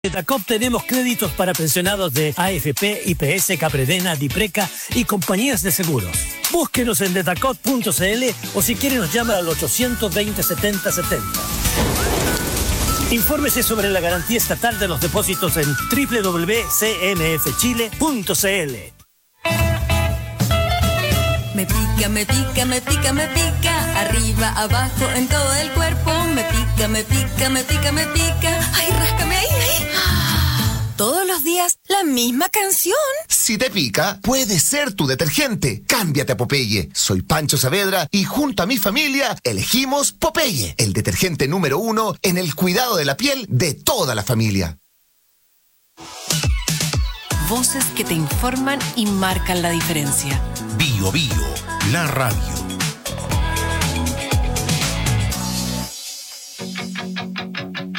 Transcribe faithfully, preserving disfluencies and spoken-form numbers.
En Detacop tenemos créditos para pensionados de A F P, I P S, Capredena, Dipreca y compañías de seguros. Búsquenos en detacop punto c l o si quiere nos llama al ochocientos veinte, setenta setenta. Infórmese sobre la garantía estatal de los depósitos en doble u doble u doble u punto c m f chile punto c l. Me pica, me pica, me pica, me pica, arriba, abajo, en todo el cuerpo. Me pica, me pica, me pica, me pica. Ay, ráscame ahí, ahí. Todos los días la misma canción. Si te pica, puede ser tu detergente. Cámbiate a Popeye. Soy Pancho Saavedra y junto a mi familia elegimos Popeye, el detergente número uno en el cuidado de la piel de toda la familia. Voces que te informan y marcan la diferencia. Bio Bio, la radio.